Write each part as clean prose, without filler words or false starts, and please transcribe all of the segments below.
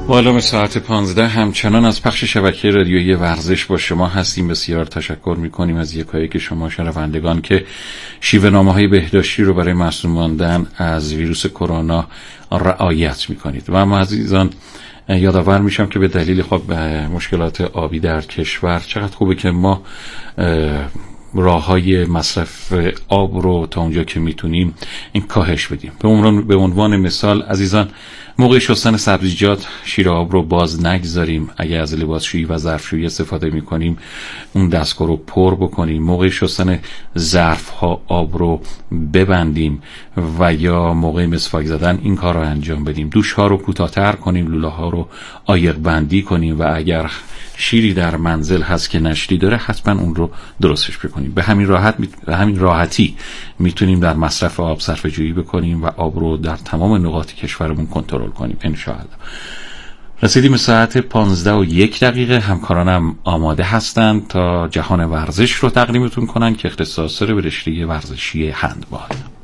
معلوم ساعت 15 همچنان از پخش شبکه رادیویی ورزش با شما هستیم. بسیار تشکر میکنیم از یکایی که شما شنوندگان که شیوه نامه‌های بهداشتی رو برای معصوم ماندن از ویروس کرونا رعایت میکنید. و اما عزیزان یادآور میشم که به دلیل خب مشکلات آبی در کشور چقدر خوبه که ما راه‌های مصرف آب رو تا اونجا که میتونیم این کاهش بدیم. به عنوان مثال عزیزان، موقع شستن سبزیجات شیر آب رو باز نگذاریم. اگه از لباسشویی و ظرفشویی استفاده میکنیم اون دستگاه رو پر بکنیم. موقع شستن ظرف‌ها آب رو ببندیم و یا موقع مسواک زدن این کار رو انجام بدیم. دوش‌ها رو کوتاه‌تر کنیم، لوله‌ها رو عایق بندی کنیم و اگر شیری در منزل هست که نشلی داره حتما اون رو درستش بکنیم. به همین راحتی میتونیم در مصرف آب صرفه جویی بکنیم و آب رو در تمام نقاط کشورمون کنترل کنیم انشاءالله. رسیدیم ساعت 15:01. همکارانم آماده هستند تا جهان ورزش رو تقدیمتون کنن که اختصاص داره به رشته ورزشی هندبال.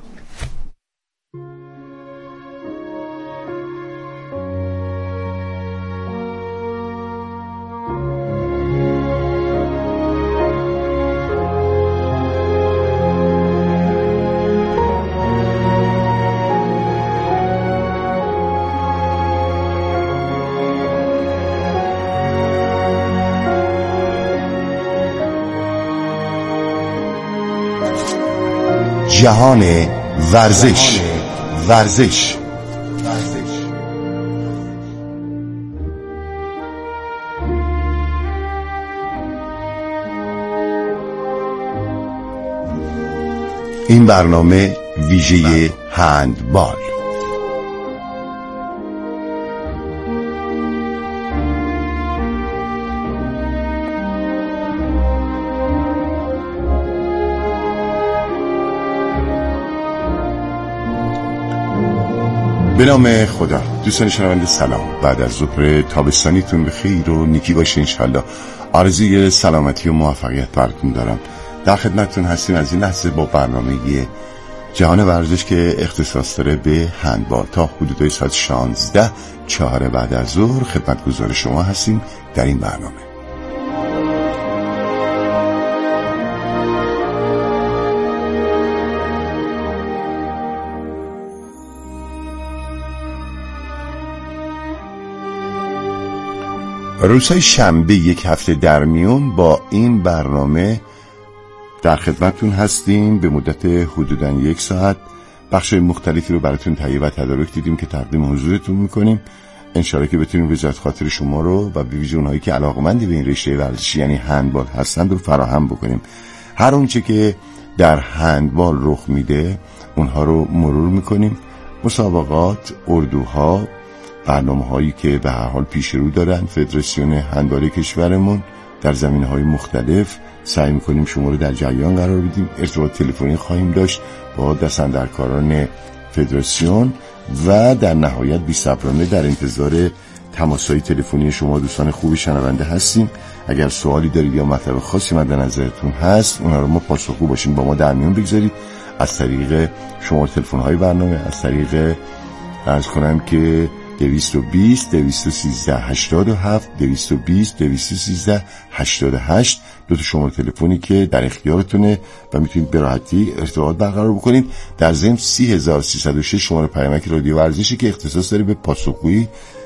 جهان ورزش. این برنامه ویژه هندبال. به نام خدا. دوستان شنونده سلام. بعد از ظهر تابستانیتون به خیر و نیکی باشه انشالله. آرزوی سلامتی و موفقیت براتون دارم. در خدمتتون هستیم از این لحظه با برنامه جهان ورزش که اختصاص داره به هندبال. تا حدود ساعت 16:04 بعد از ظهر خدمتگزار شما هستیم در این برنامه. روزهای شنبه یک هفته در میون با این برنامه در خدمتتون هستیم. به مدت حدوداً 1 ساعت بخش‌های مختلفی رو براتون تهیه و تدارک دیدیم که تقدیم حضورتون میکنیم. انشالله که بتونیم رضایت خاطر شما رو و به ویژه اونهایی که علاقه‌مند به این رشته ورزشی یعنی هندبال هستند رو فراهم بکنیم. هر اونچه که در هندبال رخ میده اونها رو مرور میکنیم. مسابقات، اردوها، برنامه‌هایی که به هر حال پیش رو دارن فدراسیون هندبال کشورمون در زمینه‌های مختلف، سعی می‌کنیم شما رو در جریان قرار بدیم. ارتباط تلفنی خواهیم داشت با دستاندرکاران فدراسیون و در نهایت بی‌صبرانه در انتظار تماس‌های تلفنی شما دوستان خوب شنونده هستیم. اگر سوالی دارید یا مطلب خاصی مد نظرتون هست اونها رو ما پاسخگو باشیم با ما در میون بگذارید از طریق شماره تلفن‌های برنامه، از طریق عرض کنم که 220 213 87 220 213 88 دو تا شماره تلفنی که در اختیارتونه و میتونید به راحتی ارتباط برقرار بکنید. در ضمن 30306 شماره پیامک رادیو ورزشی که اختصاص داره به پاسخگویی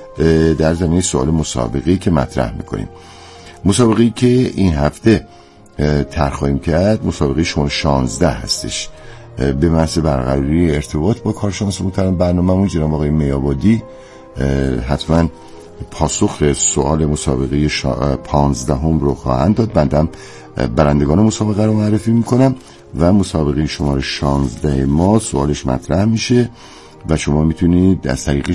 در زمینه سوال مسابقه‌ای که مطرح میکنیم. مسابقه‌ای که این هفته طرح خواهیم کرد مسابقه شماره 16 هستش. به محض برقراری ارتباط با کارشناس محترم برنامه‌مون جناب آقای میابادی حتما پاسخ سوال مسابقه 15 رو خواهند داد. بندم برندگان مسابقه رو معرفی میکنم و مسابقه شماره 16 ما سوالش مطرح میشه و شما میتونید از طریق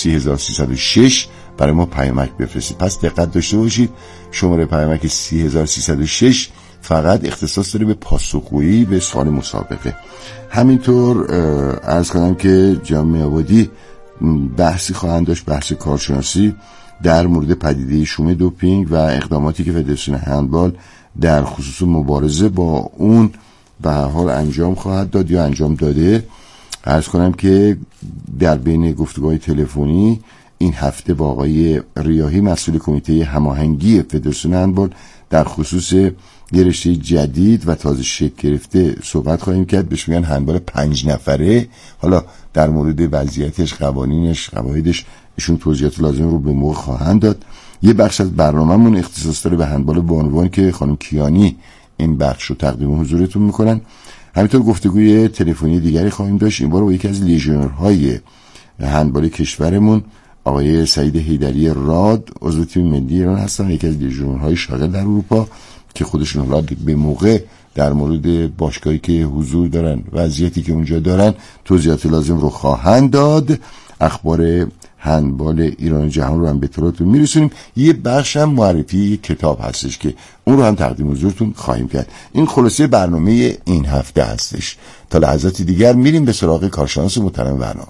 30306 برای ما پیامک بفرستید. پس دقت داشته باشید شماره پیامک 30306 فقط اختصاص داره به پاسخگویی به سوال مسابقه. همینطور عرض کنم که جناب میابادی بحثی خواهند داشت، بحث کارشناسی در مورد پدیده شوم دوپینگ و اقداماتی که فدراسیون هندبال در خصوص مبارزه با اون به هر حال انجام خواهد داد یا انجام داده. عرض کنم که در بین گفتگوهای تلفنی این هفته با آقای ریاحی مسئول کمیته هماهنگی فدراسیون هندبال در خصوص یه رشته جدید و تازه شکل گرفته صحبت خواهیم کرد، بهش میگن هندبال 5 نفره. حالا در مورد وضعیتش، قوانینش، قواعدش ایشون توضیحات لازم رو به موقع خواهند داد. یه بخش از برنامه‌مون اختصاص داره به هندبال بانوان که خانم کیانی این بخش رو تقدیم حضورتون میکنن. همینطور گفتگوی تلفنی دیگری خواهیم داشت، این بار با یکی از لیژیونرهای هندبال کشورمون آقای سعید حیدری راد، عضو تیم ملی ایران هستن، یکی از لیژیونرهای شاغل در اروپا که خودشون حالا به موقع در مورد باشگاهی که حضور دارن، وضعیتی که اونجا دارن، توضیحات لازم رو خواهند داد. اخبار هندبال ایران و جهان رو هم به اطلاعتون میرسونیم. یه بخش هم معرفی کتاب هستش که اون رو هم تقدیم حضورتون خواهیم کرد. این خلاصه برنامه این هفته هستش. تا لحظات دیگر میریم به سراغ کارشناس محترم برنامه.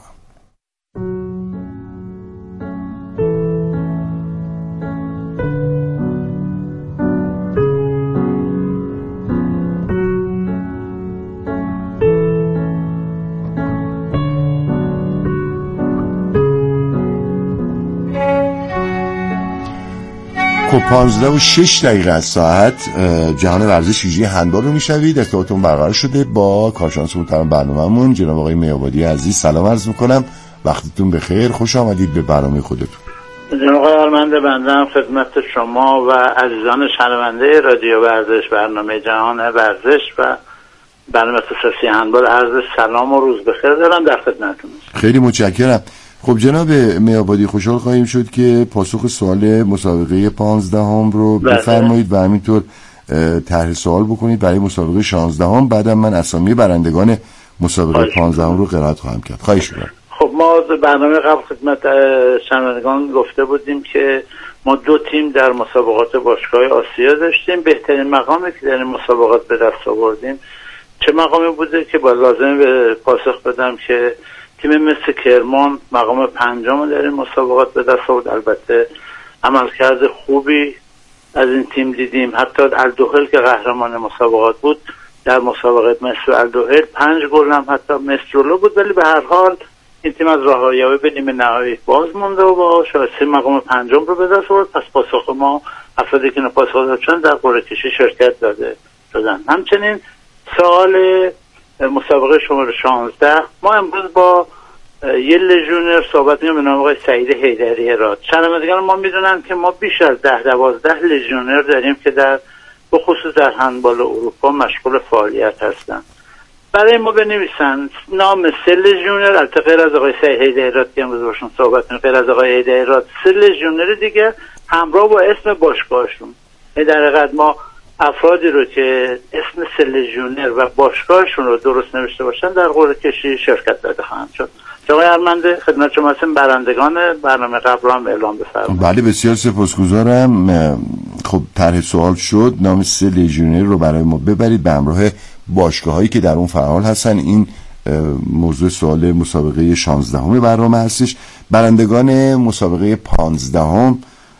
خب 15:06 از ساعت جهان ورزش ویژه هندبال رو میشوید. ارتباطتون برقرار شده با کارشناس محترم برنامه‌مون جناب آقای میابادی عزیز. سلام عرض میکنم، وقتتون بخیر، خوش آمدید به برنامه خودتون. جناب آقای ارمنده، بنده خدمت شما و عزیزان شنونده رادیو ورزش، برنامه جهان ورزش و برنامه اختصاصی هندبال عرض سلام و روز بخیر دارم، در خدمتتون. خیلی متشکرم. خب جناب میابادی، خوشحال خواهیم شد که پاسخ سوال مسابقه 15 رو بفرمایید و همینطور طرح سوال بکنید برای مسابقه 16. بعدم من اسامی برندگان مسابقه 15 رو قرائت خواهم کرد. خواهش می‌کنم. خب ما برنامه قبل خدمت شنوندگان گفته بودیم که ما 2 تیم در مسابقات باشگاه آسیا داشتیم. بهترین مقامی که در این مسابقات به دست آوردیم چه مقامی بوده که با لازم به پاسخ بدم که تیم مثل کرمان مقام 5 در این مسابقات به دست آورد. البته عملکرد خوبی از این تیم دیدیم. حتی الدوحل که قهرمان مسابقات بود در مسابقه مصر الدوحل 5 گل هم حتی مصر جلو بود، ولی به هر حال این تیم از راهیابی به نیمه نهایی باز مونده و با شایسته مقام 5 رو به دست آورد. پس پاسخ ما افرادی که پاسخ دادن در قرعه کشی شرکت داده شدن. همچنین سوال مسابقه شماره 16 ما امروز با یه لژیونر صحبت می‌کنیم به نام آقای سعید حیدری راد. شنوندگان ما میدونن که ما بیش از 10-12 لژیونر داریم که در بخصوص در هندبال اروپا مشغول فعالیت هستن. برای ما بنویسن نام 3 لژیونر، البته غیر از آقای سعید حیدری راد که امروز باشون صحبت می‌کنیم، غیر از آقای حیدری راد 3 لژیونر دیگه همراه با اسم باشگاهشون. در حقیقت ما افرادی رو که اسم 3 لژیونر و باشگاهشون رو درست نوشته باشن در قرعه کشی شرکت داده خواهند شد. آقای ارمنده، خدمت شما هستم. برندگان برنامه قبل رو هم اعلام بفرمایید. بله بسیار سپاسگزارم. خب طرح سوال شد نام 3 لژیونر رو برای ما ببرید به همراه باشگاه‌هایی که در اون فعال هستن. این موضوع سوال مسابقه 16 برنامه هستش. برندگان مسابقه 15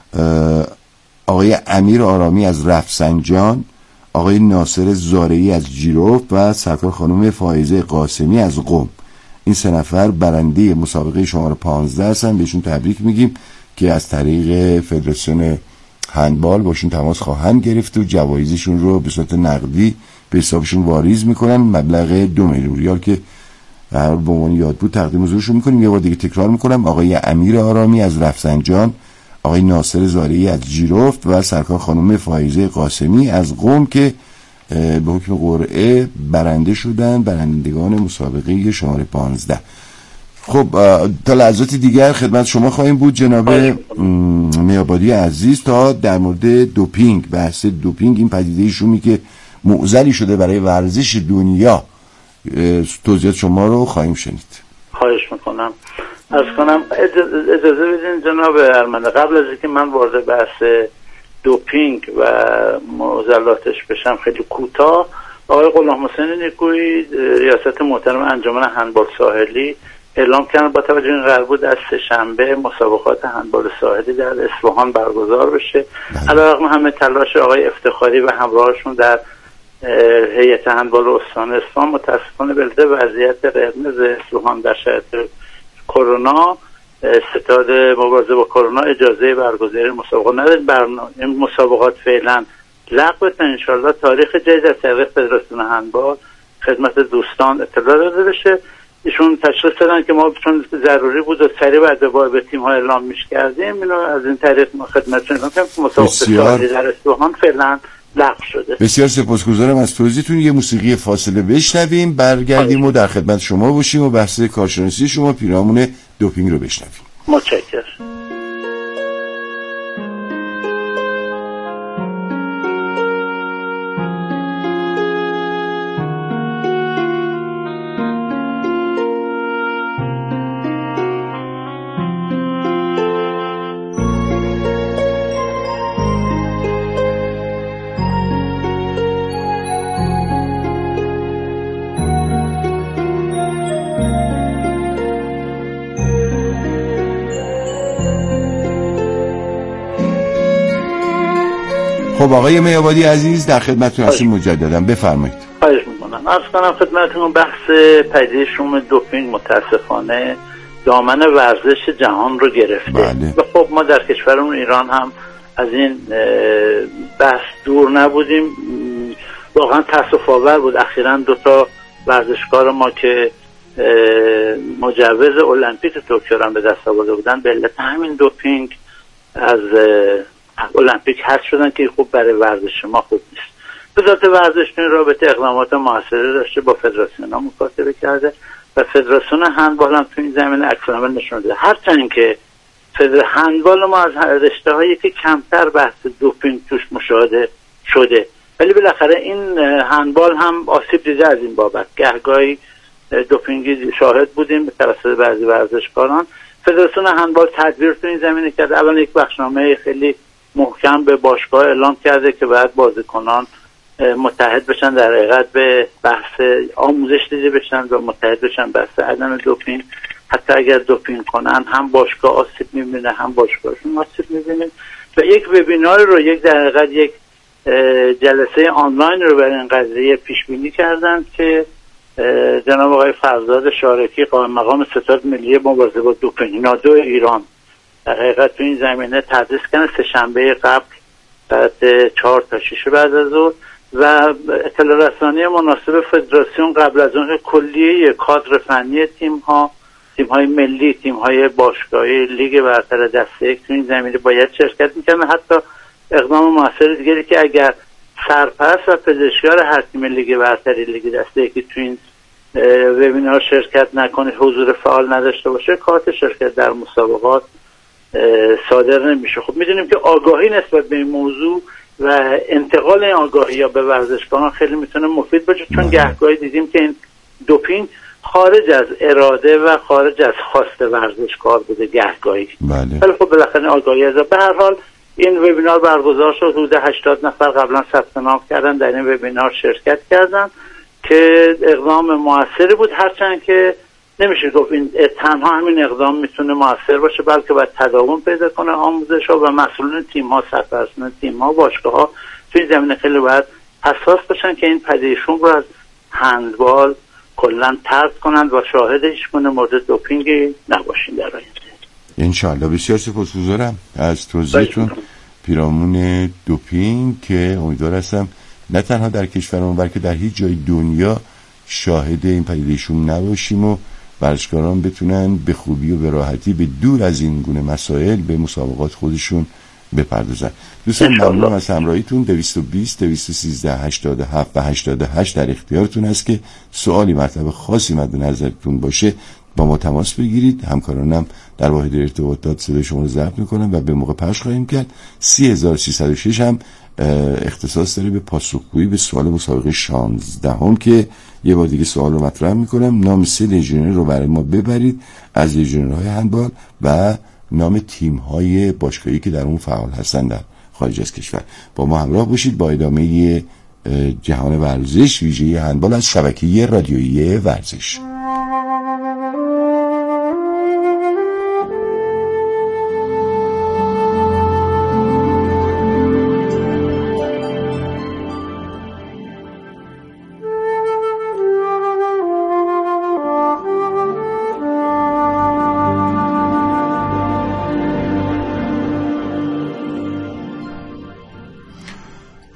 آقای امیر آرامی از رفسنجان، آقای ناصر زارعی از جیروف و سرکار خانم فائزه قاسمی از قم. این 3 نفر برنده مسابقه شماره 15 هستن. بهشون تبریک میگیم که از طریق فدراسیون هندبال باشون تماس خواهند گرفت و جوایزشون رو به صورت نقدی به حسابشون واریز میکنن. مبلغ 2 میلیون ریال که به عنوان یاد بود تقدیم حضورشون میکنیم. یه بار دیگه تکرار میکنم: آقای امیر آرامی از رفسنجان، آقای ناصر زارعی از جیرفت و سرکار خانم فائزه قاسمی از قم که به حکم قرعه برنده شدن، برندگان مسابقه شماره 15. خب تا لحظات دیگر خدمت شما خواهیم بود جناب میابادی عزیز تا در مورد دوپینگ، بحث دوپینگ، این پدیده شومی که معضلی شده برای ورزش دنیا، توضیحات شما رو خواهیم شنید. خواهش میکنم. از کنم اجازه بدین جناب ارمنده قبل از اینکه من وارد بحث دوپینگ و معضلاتش بشم خیلی کوتاه، آقای غلام حسین نیکویی ریاست محترم انجمن هندبال ساحلی اعلام کردن با توجه این قرار بود از 3 شنبه مسابقات هندبال ساحلی در اصفهان برگزار بشه. علیرغم همه تلاش آقای افتخاری و همراهشون در هیئت هندبال استان اصفهان، متاسفانه به علت وضعیت قرمز اصفهان در شرایط کرونا ستاد مبارزه با کرونا اجازه برگزاری مسابقات نداره. این مسابقات فعلا لغو بشن. انشالله تاریخ جدید از طریق فدراسیون هندبال خدمت دوستان اطلاع داده بشه. ایشون تشخیص دادن که ما چون ضروری بود و سریع بعد به تیم‌ها اعلام می‌کردیم، اینو از این طریق خدمتتون میگم که مسابقات در اصفهان فعلا لغو شده. بسیار سپاسگزارم از توضیحتون. یه موسیقی فاصله بشنویم، برگردیم و در خدمت شما باشیم و بحث کارشناسی شما پیرامون دوپینگ رو بشنویم. متشکرم. خب آقای میابادی عزیز در خدمتتون هستیم مجددا، بفرمایید. خواهش می‌کنم. عرض کنم خدمتتون بحث پدیده شوم دوپینگ متاسفانه دامن ورزش جهان رو گرفته. بله. و خب ما در کشورمون ایران هم از این بحث دور نبودیم. واقعا تأسف آور بود اخیراً 2 ورزشکار ما که مجوز المپیک توکیو را به دست آورده بودن به علت همین دوپینگ از المپیک حذف شدن که خوب برای ورزش ما خوب نیست. وزارت ورزش این رابطه اقدامات موثری داشته، با فدراسیون ها مکاتبه کرده و فدراسیون هندبال هم تو این زمینه عکس‌العمل نشون داده. هرچند که هندبال ما از رشته‌هایی که کمتر بحث دوپینگ توش مشاهده شده، ولی بالاخره این هندبال هم آسیب دیده از این بابت. گهگاهی دوپینگی شاهد بودیم به توسط بعضی ورزشکاران. فدراسیون هندبال تدبیر تو این زمینه کرده. الان یک بخشنامه خیلی محکم به باشگاه اعلام کرده که باید بازیکنان متحد بشن در حقیقت به بحث آموزش دیده بشن و متحد بشن بحث عدم دوپینگ. حتی اگر دوپینگ کنن هم باشگاه آسیب میبینه هم باشگاهشون آسیب میبینه. و یک وبینار رو در حقیقت یک جلسه آنلاین رو برای این قضیه پیش بینی کردن که جناب آقای فرزاد شارکی قائم مقام ستاد ملی مبارزه با دوپینگ نادو ایران در حقیقت تو این زمینه تدریس کردن سه‌شنبه قبل ساعت 4 تا 6 بعد از ظهر و اطلاع رسانی مناسب فدراسیون قبل از اون کلیه کادر فنی تیم‌های ملی، تیم‌های باشگاهی لیگ برتر دسته یک تو این زمینه باید شرکت می‌کنن. حتی اقدام موثر دیگری که اگر سرپرست و پزشکار هر تیم لیگ برتر لیگ دسته یکی تو این وبینار شرکت نکنه، حضور فعال نداشته باشه، کارت شرکت در مسابقات صادر نمیشه. خب میدونیم که آگاهی نسبت به این موضوع و انتقال این آگاهی یا به ورزشکاران خیلی میتونه مفید باشه، چون گهگاهی دیدیم که این دوپینگ خارج از اراده و خارج از خواست ورزشکار بوده گهگاهی. بله. ولی خب بالاخره آگاهی از به هر حال این وبینار برگزار شد. حدود 80 نفر قبلا ثبت نام کردن در این وبینار شرکت کردن که اقدام موثری بود. هرچند که نمیشه گفت این تنها همین اقدام میتونه موثر باشه، بلکه باید تداوم پیدا کنه آموزش ها و مسئولین تیم ها، سرپرستان تیم ها، باشگاه ها تو این زمینه خیلی باید حساس باشن که این پدیده‌شون رو از هندبال کلا طرد کنند و شاهد هیچ گونه مورد دوپینگی نباشین در آینده. انشالله. بسیار سپاسگزارم از توضیحتون پیرامون دوپینگ که امیدوار هستم نه تنها در کشورمون بلکه در هیچ جای دنیا شاهد این پدیده‌شون نباشیم و ورزشکاران بتونن به خوبی و به راحتی به دور از این گونه مسائل به مسابقات خودشون بپردازن. دوستان ممنونم از همراهیتون. 220 213 87 و 88 در اختیارتون هست که سوالی مطلب خاصی مد نظرتون باشه با ما تماس بگیرید. همکارانم در واحد ارتباطات صدای شما رو ضبط میکنن و به موقع پخش خواهیم کرد. 30306 هم اختصاص داره به پاسخگویی به سوال مسابقه 16 که یه بار دیگه سوال رو مطرح میکنم. نام 3 لژیونر رو برای ما ببرید از لژیونرهای هندبال و نام تیم‌های باشگاهی که در اون فعال هستن در خارج از کشور. با ما همراه باشید با ادامه جهان ورزش ویژه هندبال از شبکه رادیویی ورزش.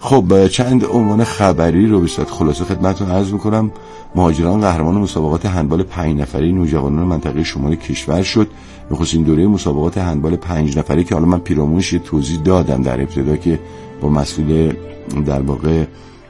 خب چند عنوان خبری رو به صورت خلاصه خدمتتون عرض می‌کنم. مهاجران قهرمان مسابقات هندبال 5 نفره نوجوانان منطقه شمال کشور شد. نخستین دوره مسابقات هندبال 5 نفره که حالا من پیرامونش یه توضیح دادم در ابتدا که با مسئول در واقع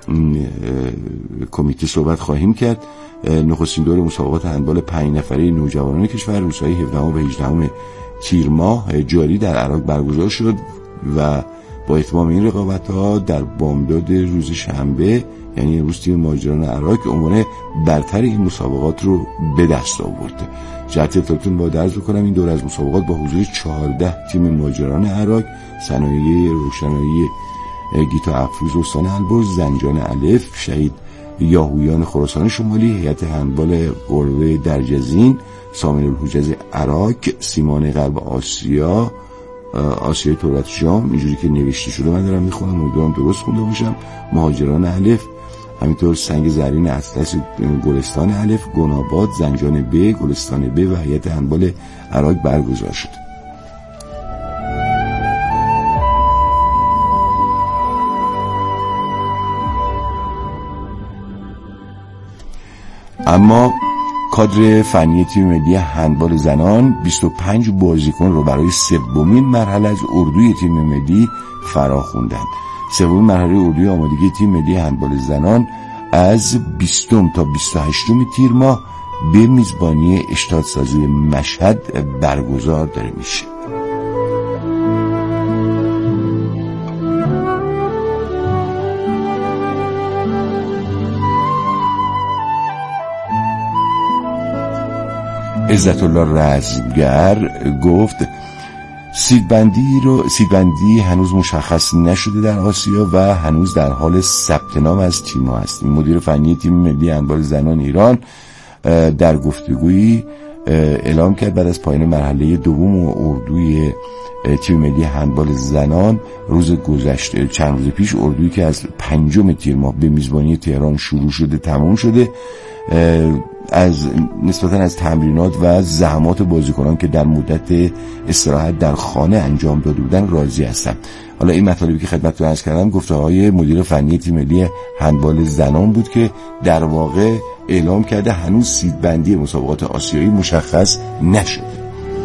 کمیته صحبت خواهیم کرد. نخستین دوره مسابقات هندبال 5 نفره نوجوانان کشور روزهای 17 و 18 تیر ماه جاری در عراق برگزار شد و با اتمام این رقابت‌ها در بامداد روز شنبه، یعنی امروز، تیم مهاجران عراق عنوان برتر این مسابقات رو به دست آورد. جهت اطلاعتون با درز بکنم این دوره از مسابقات با حضور 14 تیم مهاجران عراق، صنایع روشنایی گیتا افروز استان البرز، زنجان الف، شهید یاهویان خراسان شمالی، هیئت هندبال قروه درجزین، سامن الحجاز عراق، سیمان غرب آسیا، آسیای تورات شام، اینجوری که نوشته شده من دارم میخونم، امیدوارم درست خونده باشم، مهاجران الف، همینطور سنگ زرین اطلس گلستان الف، گناباد، زنجان ب، گلستان ب و هیئت هندبال عراق برگزار شد. اما کادر فنی تیم ملی هندبال زنان 25 بازیکن رو برای سومین مرحله از اردوی تیم ملی فرا خوندند. سومین مرحله اردوی آمادگی تیم ملی هندبال زنان از 20 تا 28 تیر ماه به میزبانی اشتادسازی مشهد برگزار داره میشه. عزت الله رزمگر گفت سیدبندی هنوز مشخص نشده در آسیا و هنوز در حال ثبت نام از تیم‌ها هستیم. مدیر فنی تیم ملی هندبال زنان ایران در گفتگویی اعلام کرد بعد از پایان مرحله دوم اردوی تیم ملی هندبال زنان روز گذشته، چند روز پیش، اردویی که از 5 تیر ماه به میزبانی تهران شروع شده تمام شده، نسبتاً از تمرینات و زحمات بازیکنان که در مدت استراحت در خانه انجام داده بودن راضی هستم. حالا این مطالبی که خدمتتون عرض کردم گفته‌های مدیر فنی تیم ملی هندبال زنان بود که در واقع اعلام کرده هنوز سیدبندی مسابقات آسیایی مشخص نشده.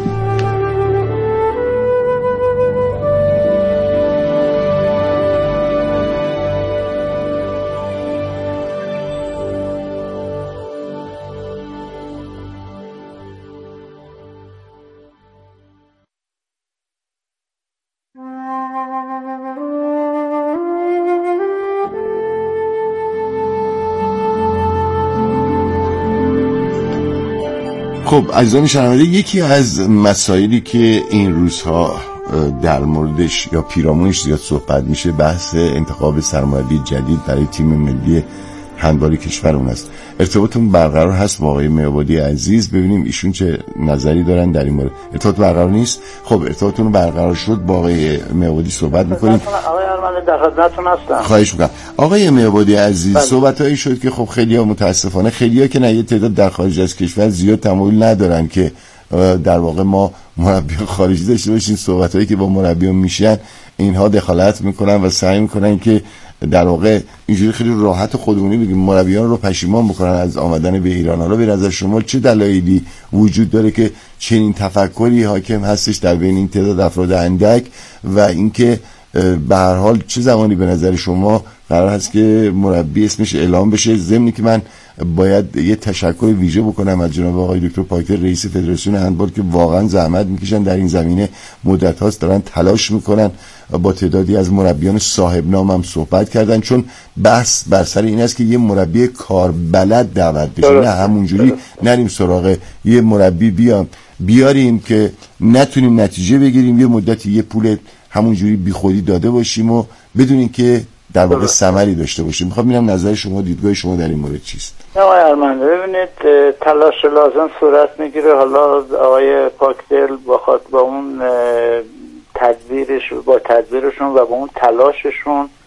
خب عزیزان شنونده، یکی از مسائلی که این روزها در موردش یا پیرامونش زیاد صحبت میشه بحث انتخاب سرمربی جدید برای تیم ملی هندبال کشورمون است. ارتباطتون برقرار هست با آقای میابادی عزیز، ببینیم ایشون چه نظری دارن در این مورد. ارتباط برقرار نیست؟ خب ارتباطتون برقرار شد، با آقای میابادی صحبت میکنیم. آقای ارمنی در خدمتتون هستم. خواهش میکنم. آقای میابادی عزیز، صحبتایی شد که خب خیلی‌ها متاسفانه، خیلی‌ها که نه، یه تعداد در خارج از کشور زیاد تمایل ندارن که در واقع ما مربی خارجی داشته باشیم. صحبتایی که با مربیان میشن اینها دخالت میکنن و سعی میکنن که در واقع اینجوری خیلی راحت و خودمونی بگیم مربیان رو پشیمان بکنن از آمدن به ایران. حالا به نظر شما چه دلایلی وجود داره که چنین تفکری حاکم هستش در بین این تعداد افراد اندک و اینکه به هر حال چه زمانی به نظر شما قرار هست که مربی اسمش اعلام بشه؟ ضمنی که من باید یه تشکر ویژه بکنم از جناب آقای دکتر پاکتر رئیس فدراسیون هندبال که واقعا زحمت میکشن در این زمینه، مدت هاست دارن تلاش میکنن، با تعدادی از مربیان صاحب نام هم صحبت کردن، چون بحث بر سر این است که یه مربی کاربلد دعوت بشه، نه همونجوری نریم سراغ یه مربی بیاریم که نتونیم نتیجه بگیریم، یه مدتی یه پول همونجوری بیخودی داده باشیم و بدون اینکه در واقع ثمری داشته باشیم. میخوام ببینم نظر شما، دیدگاه شما در این مورد چیست؟ آقای ارمنی ببینید، تلاش لازم صورت میگیره. حالا آقای پاکتل با اون تدبیرشون و با اون تلاششون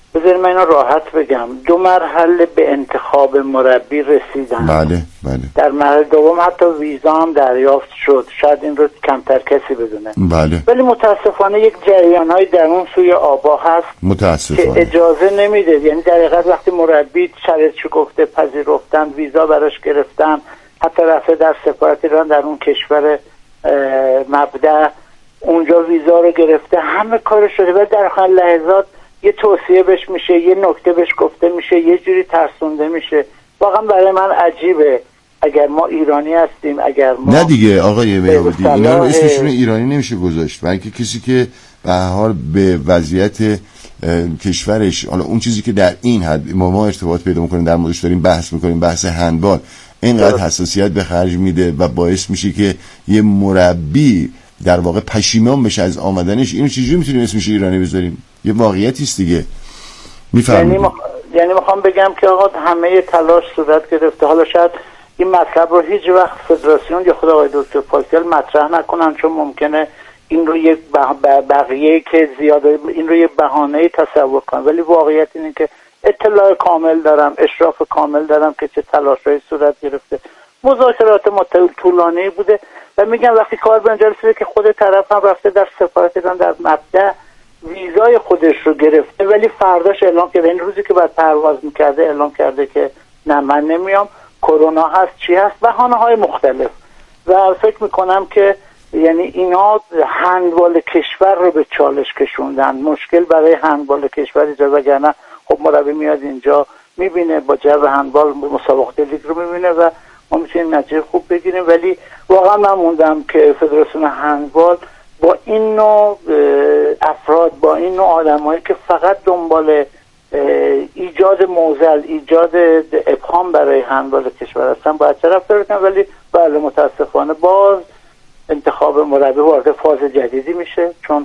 بذارید من اینو راحت بگم، 2 مرحله به انتخاب مربی رسیدن. بله بله. در مرحله دوم حتی ویزا هم دریافت شد، شاید این رو کمتر کسی بدونه. بله. ولی متاسفانه یک جریان‌های در اون سوی آبا هست متاسفانه که اجازه نمیده. یعنی در حقیقت وقتی مربی شرایطش گفته پذیرفتن، ویزا براش گرفتن، حتی رفته در سفارت ایران در اون کشور مبدأ اونجا ویزا رو گرفته، همه کارش شده، ولی در آخر لحظات یه توصیه بهش میشه، یه نکته بهش گفته میشه، یه جوری ترسونده میشه. واقعا برای من عجیبه اگر ما ایرانی هستیم، اگر ما نه دیگه آقای بیابودی اینا رو اسمشون ایرانی نمیشه گذاشت، بلکه کسی که به هر حال به وضعیت کشورش، حالا اون چیزی که در این حد ما ارتباط پیدا میکنیم در موردش داریم بحث میکنیم، بحث هندبال، اینقدر حساسیت به خرج میده و باعث میشه که یه مربی در واقع پشیمان بشه از آمدنش. اینو چجوری میتونیم اسمش ایرانی بذاریم؟ یه واقعیتی است دیگه. میفهمید؟ یعنی میخوام بگم که آقا همه تلاش صورت گرفته. حالا شاید این مطلب رو هیچ وقت فدراسیون یا خود آقای دکتر پاکیال مطرح نکنن، چون ممکنه این رو یک بقیه که زیاده این رو یک بهانه‌ای تصور کنن، ولی واقعیت اینه که اطلاع کامل دارم، اشراف کامل دارم که چه تلاش‌هایی صورت گرفته. مذاکرات طولانی بوده و میگم وقتی کار به اینجا رسیده که خود طرف هم رفته در سفارت ایران در مبدأ ویزای خودش رو گرفته، ولی فرداش اعلام کرده، این روزی که بعد پرواز میکرده اعلام کرده که نه من نمیام، کرونا هست، چی هست، بهانه‌های مختلف. و فکر میکنم که یعنی اینا هندبال کشور رو به چالش کشوندن. مشکل برای هندبال کشور ایجاد، وگرنه خب مربی میاد اینجا میبینه با جو هندبال مسابقات لیگ رو میبینه و ما میتونیم نتیجه خوب بگیریم. ولی واقعا من موندم که فدراسیون هندبال با این نوع افراد، با این نوع آدمایی که فقط دنبال ایجاد معضل، ایجاد ابهام برای هندبال کشور هستن باید طرفداری کنن. ولی بله متاسفانه باز انتخاب مربی وارد فاز جدیدی میشه، چون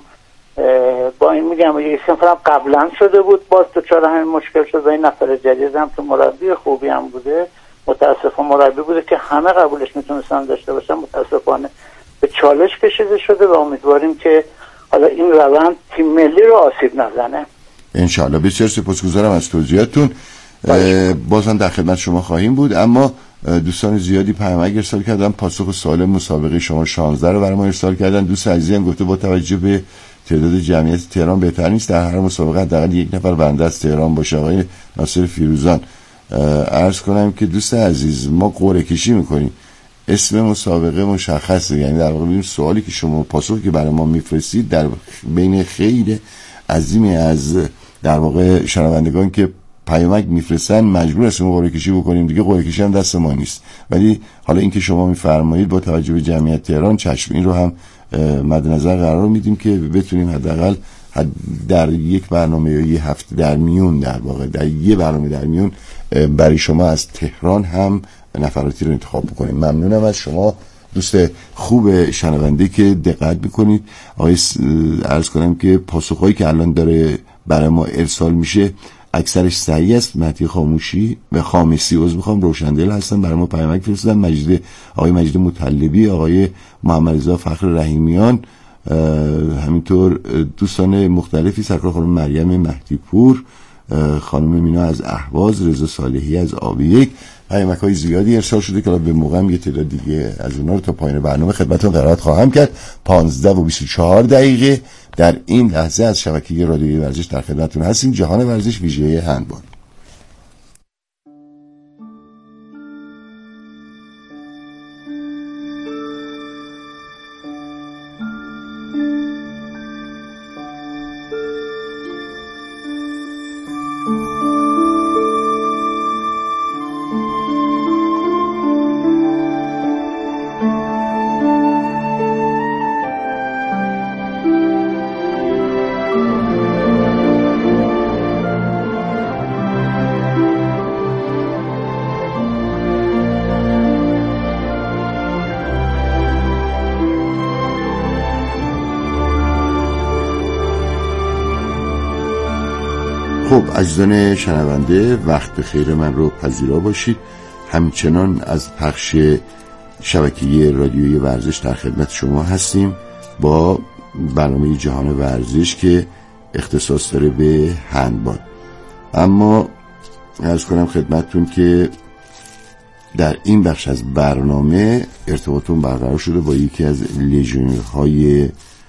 با این میگم یه سفرم قبلا شده بود باز دچار همین مشکل شد و این نفر جدید هم که مربی خوبی هم بوده، متاسفانه مربی بوده که همه قبولش میتونستن داشته باشن، متاسفانه به چالش کشیده شده و امیدواریم که حالا این روند تیم ملی رو آسیب نزنه انشاءالله. بسیار سپاسگزارم از توضیحاتتون. بازم در خدمت شما خواهیم بود. اما دوستان زیادی پیامک ارسال کردن، پاسخ سوال مسابقه شما 16 رو برای ما ارسال کردن. دوست عزیزی هم گفته با توجه به تعداد جمعیت تهران بهتر نیست در هر مسابقه حداقل یک نفر برنده از تهران باشه. آقای ناصر فیروزان، عرض کنم که دوست عزیز ما قرعه کشی میکنیم، اسم مسابقه مشخصه، یعنی در واقع این سوالی که شما پاسخی که برای ما میفرستید در بین خیلی عظیمی از در واقع شنوندگان که پیامک میفرستن مجبور هستیم قرعه کشی بکنیم دیگه. قرعه کشی هم دست ما نیست، ولی حالا اینکه شما میفرمایید با توجه به جمعیت تهران چشم، این رو هم مد نظر قرار میدیم که بتونیم حداقل در یک برنامه یا یه هفته در میون، در واقع در یه برنامه در میون برای شما از تهران هم نفراتی رو انتخاب بکنیم. ممنونم از شما دوست خوب شنونده که دقت میکنید. آقای عرض کنم که پاسخهایی که الان داره برای ما ارسال میشه اکثرش صحیح است. مهدی خاموشی و خامسی روشندل هستن، برای ما پیامک فرستادن. آقای مجید مطلبی، آقای محمد رضا فخر رحیمیان، همینطور دوستان مختلفی، سرکار خانم مریم مهدی پور، خانم مینا از اهواز، رضا صالحی از آبی یک. پیامک‌های زیادی ارسال شده که به موقع هم یه تعداد دیگه از اونها رو تا پایان برنامه خدمتتون قرائت خواهم کرد. 15:24 در این لحظه از شبکه رادیویی ورزش در خدمتتون هستیم. جهان ورزش ویژه هندبال. خب عزیزان شنونده، وقت خیر من رو پذیرا باشید. همچنان از پخش شبکه رادیویی ورزش در خدمت شما هستیم با برنامه جهان ورزش که اختصاص داره به هندبال. اما عرض کنم خدمتتون که در این بخش از برنامه ارتباطتون برقرار شده با یکی از لژیونرهای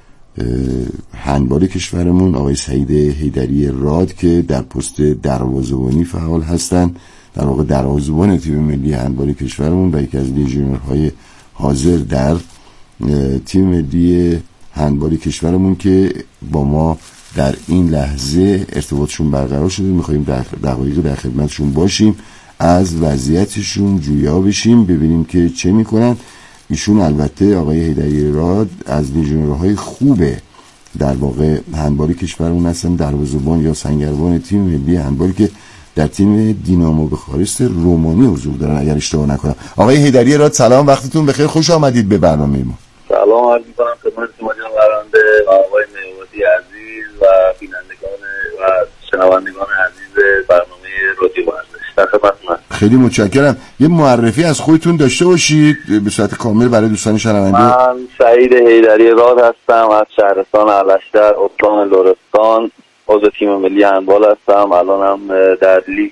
هندبال کشورمون، آقای سعید حیدری راد که در پست دروازه‌بانی فعال هستند، در واقع دروازه‌بان تیم ملی هندبال کشورمون و یکی از لژیونرهای حاضر در تیم ملی هندبال کشورمون که با ما در این لحظه ارتباطشون برقرار شده. می‌خوایم دقایق در خدمتشون باشیم، از وضعیتشون جویا بشیم، ببینیم که چه میکنن. ایشون البته آقای حیدری راد از لژیونرهای خوبه در واقع هندبال کشورمون هستن، دروازه‌بان یا سنگربان تیم ملی هندبال که در تیم دینامو بخارست رومانی حضور دارن اگر اشتباه نکنم. آقای حیدری راد سلام، وقتتون بخیر، خوش آمدید به برنامه ما. سلام عرض می‌کنم خدمت شما جناب برنده آقای میوادی عزیز و بینندگان و شنوندگان عزیز برنامه رادیو ورزش. در خدمتتونم. خیلی متشکرم. یه معرفی از خودتون داشته باشید به صورت کامل برای دوستان شنونده. من سعید حیدری راد هستم، از شهرستان علشتر، استان لرستان، عضو تیم ملی هندبال هستم. الانم در لیگ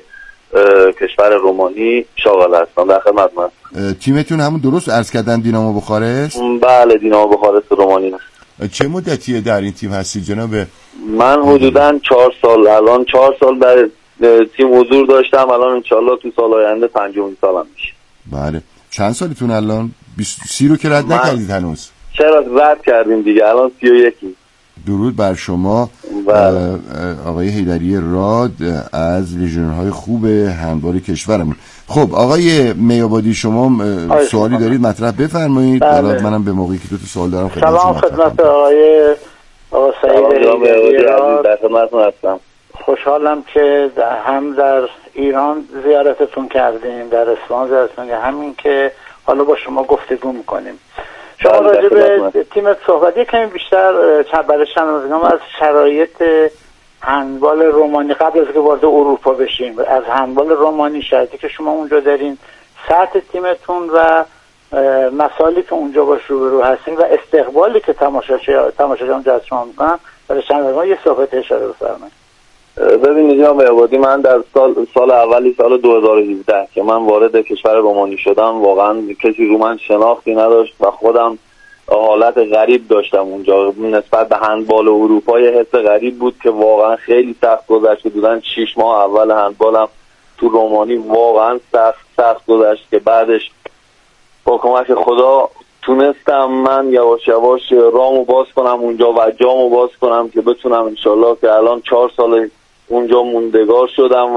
کشور رومانی شاغل هستم. در خدمتتونم. تیمتون همون درست عرض کردن دینامو بخارست؟ بله، دینامو بخارست رومانی هست. چه مدتیه در این تیم هستید جناب؟ من حدوداً 4 سال، الان 4 سال در تیم حضور داشتم. الان انشالله تو سال آینده 50 سالم میشه. بله. چند سالتون الان؟ 30 رو که رد نکردید هنوز؟ چرا رد کردیم دیگه، الان 31. درود بر شما. آقای حیدری راد از لژیونرهای خوب هندبال کشورمون. خب آقای میابادی، شما سوالی دارید مطرح بفرمایید. بله. منم به موقعی که 2 تا سوال دارم سلام خدمت آقای سعید حیدری راد. در خدمتتون هستم. خوشحالم که هم در ایران زیارتتون کردیم، در اصفهان زیارتتون کردیم، همین که حالا با شما گفتگو میکنیم. شما راجع به تیمت صحبت کمی بیشتر برای شنوندگان از شرایط هندبال رومانی قبل از که وارد اروپا بشیم، از هندبال رومانی، شرایطی که شما اونجا دارین، سطح تیمتون و مسائلی که اونجا باش روبرو هستین و استقبالی که تماشاگران از شما میکنن برای شنوندگان یه صحبت اشاره بفرمایید. ببینید جناب عبادی، من در سال اولی سال 2017 که من وارد کشور رومانی شدم، واقعا کسی رو من شناختی نداشت و خودم حالت غریب داشتم اونجا نسبت به هندبال اروپا. یه حس غریب بود که واقعا خیلی سخت گذشت. بودن 6 ماه اول هندبالم تو رومانی واقعا سخت گذشت که بعدش با کمک خدا تونستم من یواش یواش رامو باز کنم اونجا و جامو باز کنم که بتونم انشالله که الان 4 سال اونجا موندگار شدم و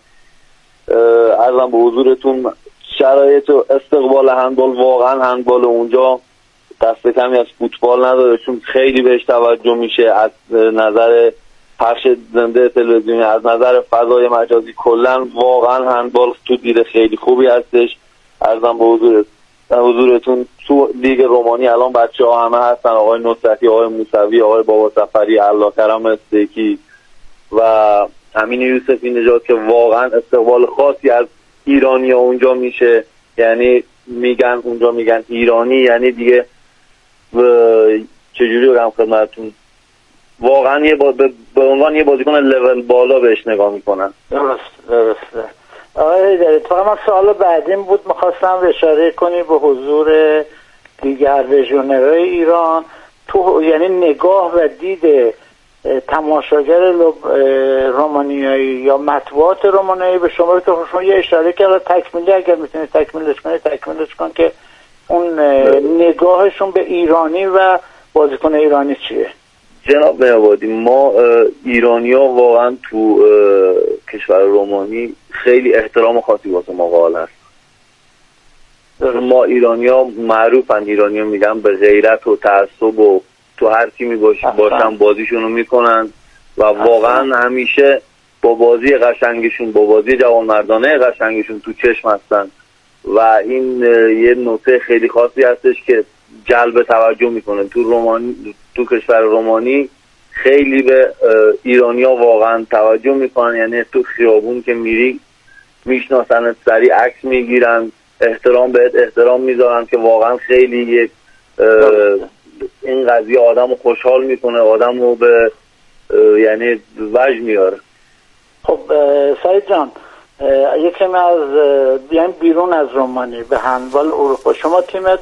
عرضم به حضورتون شرایط استقبال هندبال، واقعا هندبال اونجا دست کمی از فوتبال نداره، چون خیلی بهش توجه میشه از نظر پخش زنده تلویزیونی، از نظر فضای مجازی، کلا واقعا هندبال تو دید خیلی خوبی هستش. عرضم به حضورتون تو لیگ رومانی الان بچه‌ها همه هستن، آقای نصرتی، آقای موسوی، آقای بابا سفری، الله کرم استیکی و امین یوسفی نژاد که واقعا استقبال خاصی از ایرانی‌ها اونجا میشه. یعنی اونجا میگن ایرانی، یعنی دیگه چجوری بگم خدمتتون، واقعا به عنوان یه بازیکن لول بالا بهش نگاه میکنن. درسته. آقای دارید فقط من سوال بعدیم بود، میخواستم اشاره کنی به حضور دیگر لژیونرهای ایران تو، یعنی نگاه و دید تماشاگر رومانیایی یا مطبوعات رومانیایی به شما، که شما یه اشاره کرد تکمیلی اگر میتونید تکمیلش کن که اون نگاهشون به ایرانی و بازیکن ایرانی چیه؟ جناب میابادی، ما ایرانی‌ها واقعا تو کشور رومانی خیلی احترام خاصی واسه ما قائل هست. ما ایرانی‌ها معروفن، ایرانی‌ها میگن به غیرت و تعصب و تو هر تیمی باشن بازیشونو میکنن و واقعا همیشه با بازی قشنگشون، با بازی جوانمردانه قشنگشون تو چشم هستن و این یه نکته خیلی خاصی هستش که جلب توجه میکنه. تو کشور رومانی خیلی به ایرانی‌ها واقعا توجه میکنن، یعنی تو خیابون که میری میشناسن، سریع عکس میگیرن، احترام میذارن که واقعا خیلی این قضیه آدمو خوشحال میکنه، آدمو به یعنی وجد میاره. خب سعید جان، یکم از بیایم بیرون از رومانی به هندبال اروپا. شما تیمت